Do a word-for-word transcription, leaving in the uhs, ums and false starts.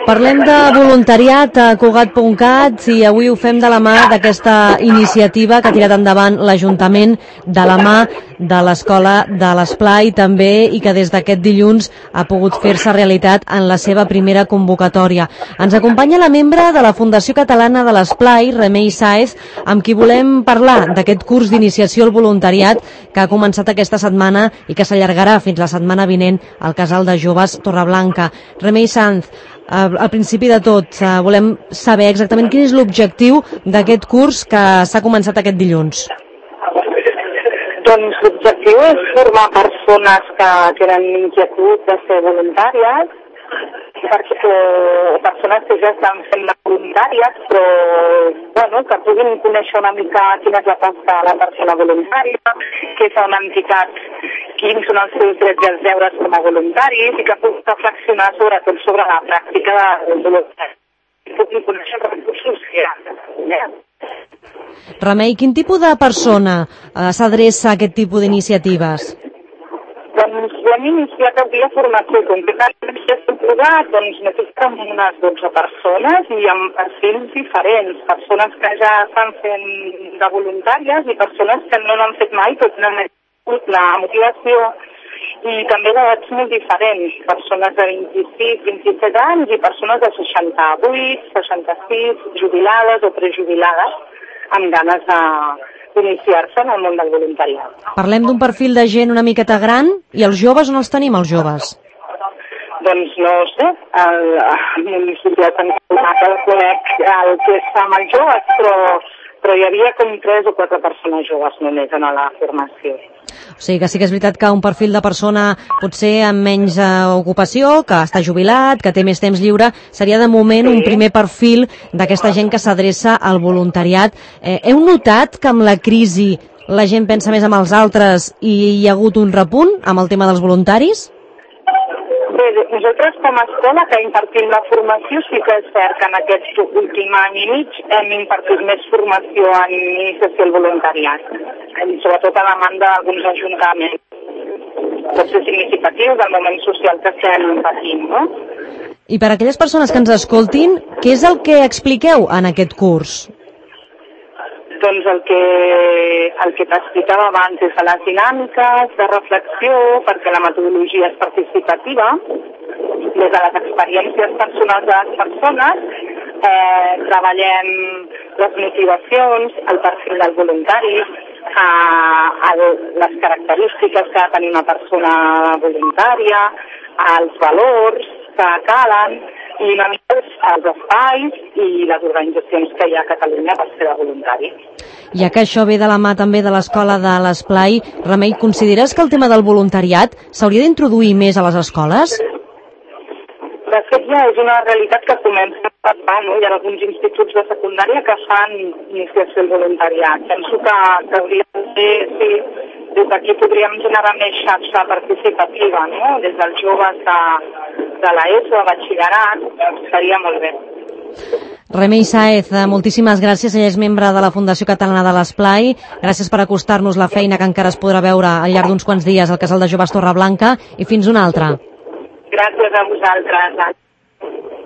Parlem de voluntariat a Cugat punt cat i avui ho fem de la mà d'aquesta iniciativa que ha tirat endavant l'Ajuntament de la mà de l'Escola de l'Esplai també i que des d'aquest dilluns ha pogut fer-se realitat en la seva primera convocatòria. Ens acompanya la membre de la Fundació Catalana de l'Esplai, Remei Sáez, amb qui volem parlar d'aquest curs d'iniciació al voluntariat que ha començat aquesta setmana i que s'allargarà fins la setmana vinent al Casal de Joves Torreblanca. Remei Sáez, al principi de tot, volem saber exactament quin és l'objectiu d'aquest curs que s'ha començat aquest dilluns. Doncs l'objectiu és formar persones que tenen inquietud de ser voluntàries, perquè persones que ja estan fent la voluntària, però bueno, que puguin conèixer una mica quina és la tasca de la persona voluntària, què fa una entitat, quins són els seus drets i els deures com a voluntaris i que puguin reflexionar sobretot sobre la pràctica del voluntari. Puguin conèixer els recursos que hi ha. Remei, quin tipus de persona eh, s'adreça a aquest tipus d'iniciatives? Doncs hem iniciat avui la formació concretament que s'ha provat, doncs necessitem unes dotze persones i amb perfils diferents, persones que ja estan fent de voluntàries i persones que no l'han fet mai però tenen la motivació i també d'edats molt diferents, persones de vint-i-sis, vint-i-set anys i persones de seixanta-vuit, seixanta-sis, jubilades o prejubilades amb ganes d'iniciar-se en el món del voluntariat. Parlem d'un perfil de gent una miqueta gran i els joves on els tenim, els joves? Doncs no ho sé, el, el municipi de Sant Cugat el conec el que està amb els joves, però, però hi havia com tres o quatre persones joves només en la formació. O sigui que sí que és veritat que un perfil de persona potser amb menys eh, ocupació, que està jubilat, que té més temps lliure, seria de moment sí. un primer perfil d'aquesta gent que s'adreça al voluntariat. Eh, heu notat que amb la crisi la gent pensa més en els altres i hi ha hagut un repunt amb el tema dels voluntaris? Bé, nosaltres com a escola que impartim la formació sí que és cert que en aquest últim any i mig hem impartit més formació en iniciació al voluntariat, sobretot a demanda d'alguns ajuntaments. Pot ser significatiu del moment social que estem patint, no? I per a aquelles persones que ens escoltin, què és el que expliqueu en aquest curs? Doncs el que, el que t'explicava abans és de les dinàmiques de reflexió, perquè la metodologia és participativa, des de les experiències personals de les persones, eh, treballem les motivacions, el perfil del voluntari, eh, el, les característiques que ha de tenir una persona voluntària, els valors que calen, i una mica els espais i les organitzacions que hi ha a Catalunya per ser de voluntari. Ja que això ve de la mà també de l'Escola de l'Esplai, Remei, consideres que el tema del voluntariat s'hauria d'introduir més a les escoles? De fet, ja és una realitat que comença a passar, no? Hi ha alguns instituts de secundària que fan iniciació al voluntariat. Penso que, que hauria de ser, sí, des d'aquí podríem generar més xarxa participativa, no? Des dels joves de, de l'ESO, de batxillerat, seria molt bé. Remei Sáez, moltíssimes gràcies. Ella és membre de la Fundació Catalana de l'Esplai. Gràcies per acostar-nos la feina que encara es podrà veure al llarg d'uns quants dies al Casal de Joves Torreblanca i fins una altra. Gràcies a vosaltres.